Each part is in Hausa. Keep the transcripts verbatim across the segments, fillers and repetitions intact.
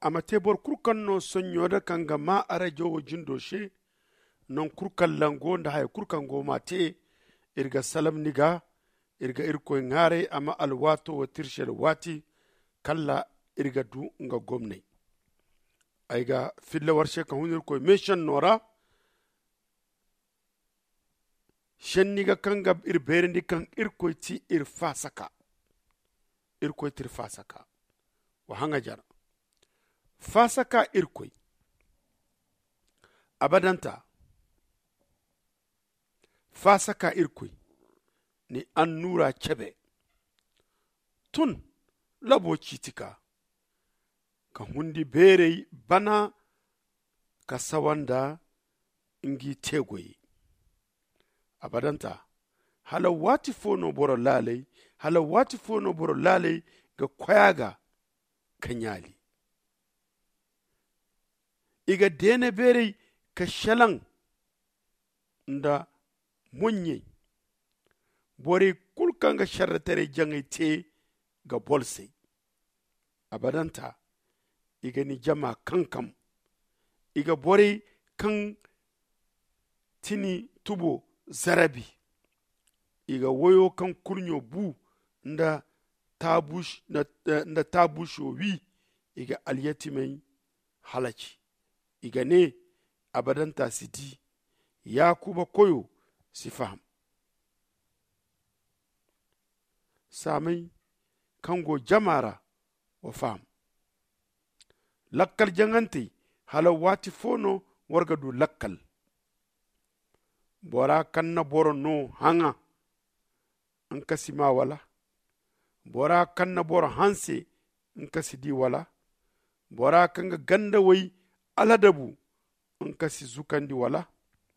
amate bor kurkan no sonyo da kanga ma arajo jindoshe non kurkan lango nda hay kurkan go mate irga salam niga irga irko ngare ama alwato wa tirshel wati kalla irga du nga gomne aiga filla warshe kan hunir ko mission nora shenniga kanga ir berendi kan irko ti ir fasaka irko tir fasaka wa hanga jara fasaka irko abadanta fasaka irko ni an nura cebe tun labo citika ka hundi bere bana ka sawanda ingi tegoyi abadanta hala wati fono boro lalai hala wati fono boro lalai ga kwayaga kanyali iga dene bere ka shalan nda munye bore kulkanga sharratere jangai te ga bolse abadanta iga ni jama kankam iga bore kan tini tubo zarabi iga woyo kan kurnyo bu nda tabush nda, nda tabusho wi iga alyatimai halaci iga ne abadanta siti ya kuba koyo si faham samai kango jamara wa faham lakkal jangante hala wati fono warga du lakkal bora kanna boro no hanga an kasi ma wala bora kanna boro hanse an kasi di wala bora kanga ganda wai aladabu an kasi zukandi wala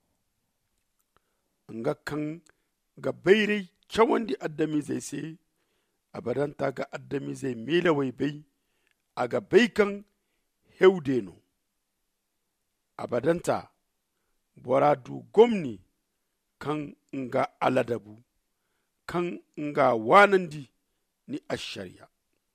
nga kan ga bayre chawandi addami zai se abadanta ga addami zai mila wai bai aga baikan heudeno abadanta bora du gomni kan nga aladabu kan nga wanandi ni ashariya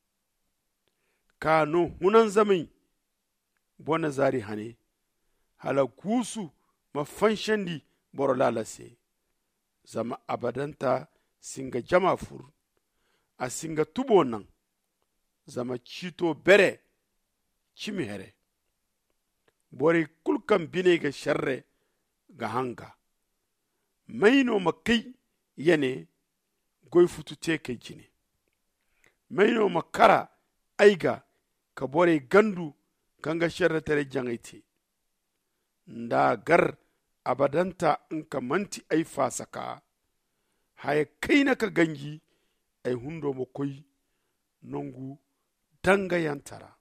kano hunan zamai bona zari hane hala gusu mafanshandi boro lalase zama abadanta singa jama fur a singa tubo nan zama cito bere cimi here bore kulkan bine ga sharre ga hanga maino makai yane goy futu teke jine maino makara aiga ka bore gandu kanga sharre tare jangaiti nda gar abadanta in ka manti ai fasaka haye kai na ka gangi ai hundo mo koy nongu danga yantara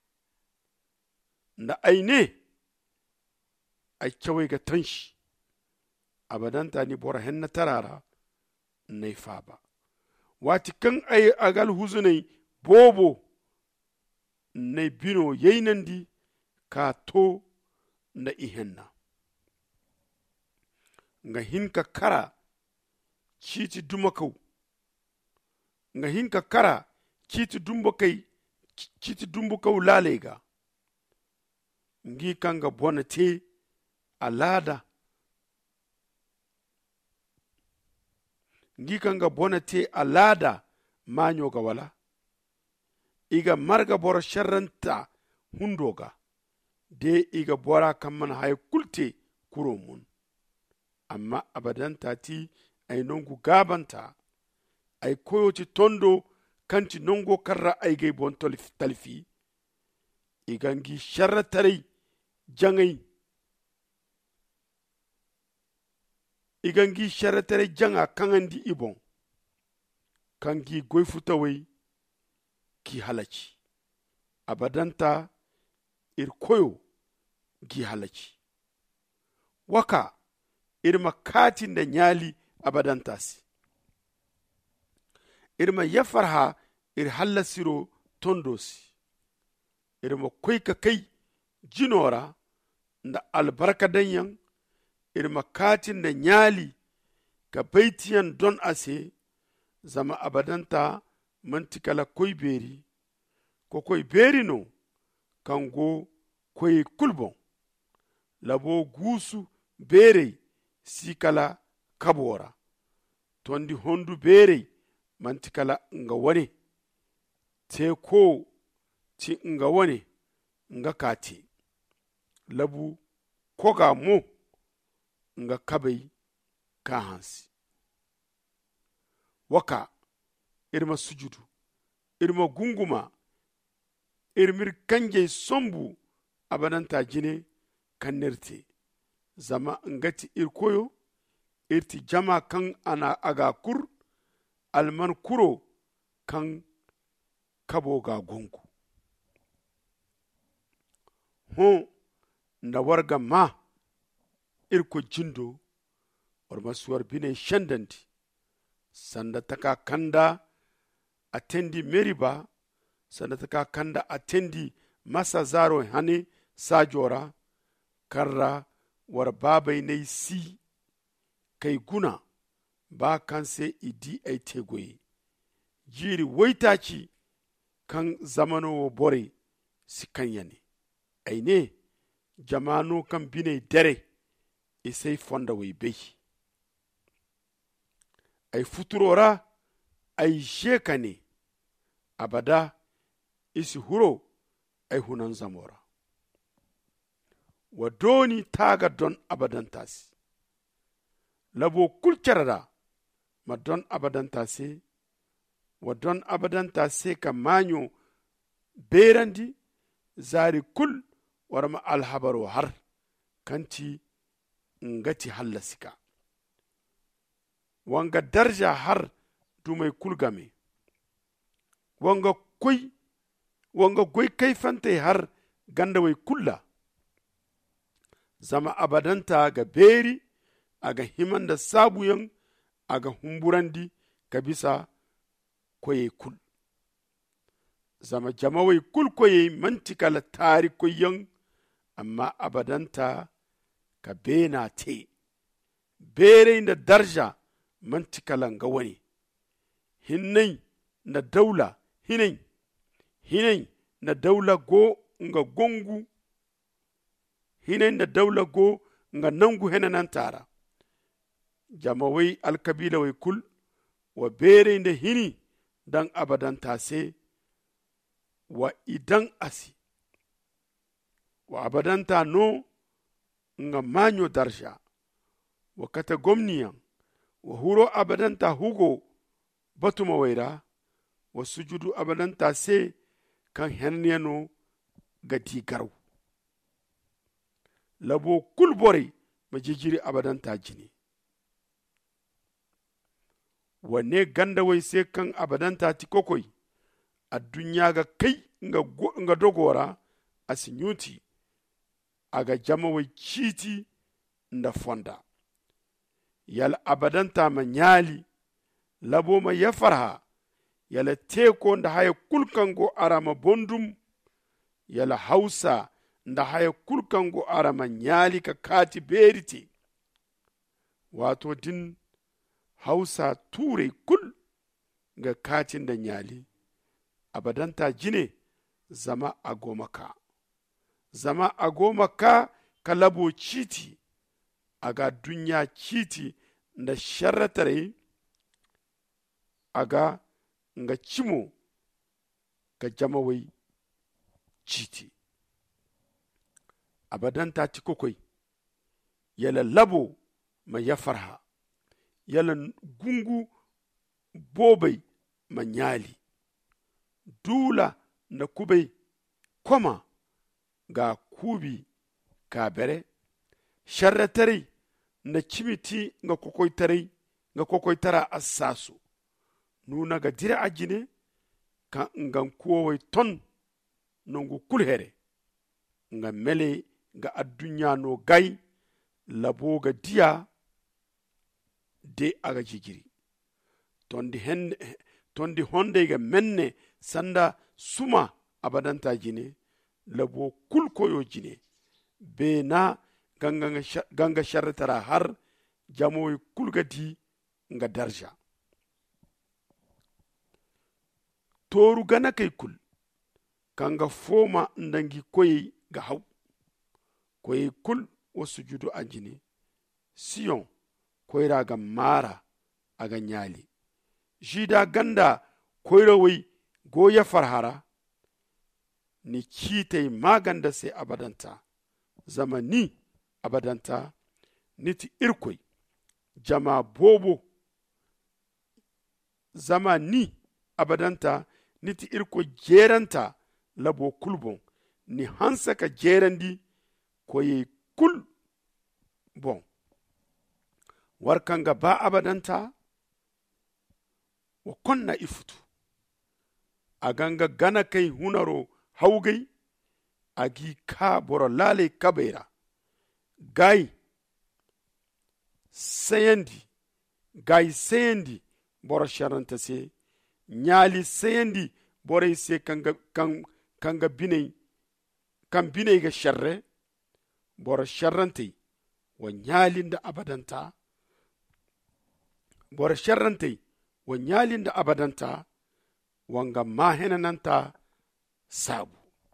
nda ai ne ai kyawai ga tanshi abadanta ni bora henna tarara nai faba wati kan ai agal huzunai bobo nai bino yainandi ka to na ihenna nga hinka kara chiti dumakau nga hinka kara chiti dumbakai chiti dumbukau lalega ngi kanga bonate alada ngi kanga bonate alada manyo ga wala iga marga bora sharranta hundoga de iga bora kamman hay kulte kuro mun amma abadanta ti ay nongu gabanta ay koyoti tondo kanti nongo karra ay gay bon talifi igangi sharratare jangay igangi sharratare janga kangandi ibon kangi goy futawai ki halaci abadanta ir koyo gi halaci waka irma katin da nyali abadantasi irma yafarha ir hallasiro tondosi irma koy ka kai jinora da albarka danyan irma katin da nyali ka baitiyan don ase zama abadanta mantikala koy beri ko koy beri no kango koye kulbon labo gusu bere sikala kabora tondi hondu bere mantikala nga wane te ko ti nga wane nga kati labu koga mo nga kabai ka hansi waka irma sujudu irma gunguma irmir kanje sombu abadanta jine kannirte zama ngati irkoyo irti jama kan ana aga kur alman kuro kan kabo ga gungu ho na warga ma irko jindo warma suwar bine shandanti sanda taka kanda atendi meriba sanda taka kanda atendi masa zaro hani sajora karra war babai ne si kai guna ba kan sai idi ai tegoyi jiri waitaci kan zamano bore si kanyane aine jamano kan bine dare isai fonda wai bai ai futurora ai shekane abada isi huro ai hunan zamora wa doni taga don abadan tasi labo kulcarada ma don abadan tasi wa don abadan tasi ka manyo berandi zari kul warma alhabaro har kanti ngati hallasika wanga darja har dumai kulgame wanga koi wanga goi kaifante har ganda wai kulla zama abadanta ga beri aga himan da sabuyan aga humburandi ka bisa koye kul zama jamawai kul koye mantikala tari koyan amma abadanta ka bena te bere da darja mantikala nga wani hinnai na daula hinai hinai na daula go nga gongu hinai na daula go nga nangu henanan tara jamawai alkabila wai kul wa bere da hini dan abadan tase wa idan asi wa abadan ta no nga manyo darsha wa kata gomniyan wa huro abadan ta hugo batuma waira wa sujudu abadan ta se kan henniyano ga digaru labo kulbore majijiri abadan ta jini wanne ganda wai sai kan abadan ta ti kokoi a dunya ga kai nga, nga dogora a sinyuti aga jama wai kiti nda fonda yala abadan ta manyali labo ma ya farha yala teko nda haya kulkango arama bondum yala hausa nda haya kulkango arama nyali ka kati beriti wato din hausa ture kul ga katin da nyali abadanta jine zama a goma ka zama a goma ka ka labo citi aga dunya citi da sharratare aga nga cimo ka jamawai citi abadanta ti kokoi yala labo ma ya farha yala gungu bobai ma nyali dula na kubai koma ga kubi kabere sharratare na cimiti nga kokoitare nga kokoitara asasu nuna ga dire ajine ka ngan kuwai ton nungu kulhere nga mele ga adunya no gai labo ga dia de aga jigiri tondi hen tondi honde ga menne sanda suma abadanta jine labo kul koyo jine be na ganga ganga shartara har jamoy kulgati nga darja toru gana kai kul kanga foma ndangi koyi ga hau koyi kul wasu judu anjini siyon koyra ga mara aga nyali jida ganda koyra wai goya farhara ni kitay maganda sai abadanta zama ni abadanta niti irkoy jama bobo zama ni abadanta niti irko geranta labo kulbon ni hansa ka gerandi koye kul bon warkanga ba abadanta wa konna ifutu aganga gana kai hunaro haugai agi ka boro lale kabera gai sayandi gai sayandi boro sharanta se nyali sayandi boro se kanga kan kanga binai kan binai ga sharre boro sharrante wa nyalinda abadanta boro sharrante wa nyalinda abadanta wanga mahenananta sabu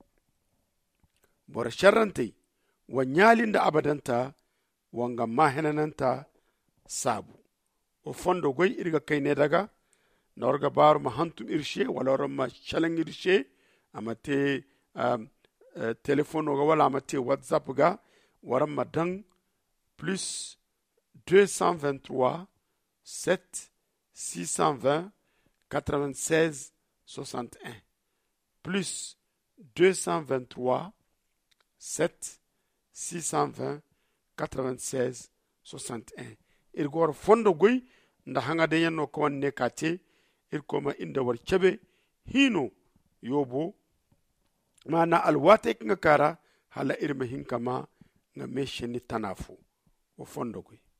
boro sharrante wa nyalinda abadanta wanga mahenananta sabu o fondo goy irga kayne daga norga baru ma hantum irshe wala ma chalang irshe amate um, uh, telephone ga wala amate whatsapp ga waram madang plus deux cent vingt-trois sept six cent vingt quatre-vingt-seize soixante-un plus deux cent vingt-trois sept six cent vingt quatre-vingt-seize soixante-un irgor fondo goy nda hanga de yanno ko wanne kate irkoma inda war cebe hino yobo mana alwate nga kara hala irma hinkama nga mesheni tanafu o fondo goy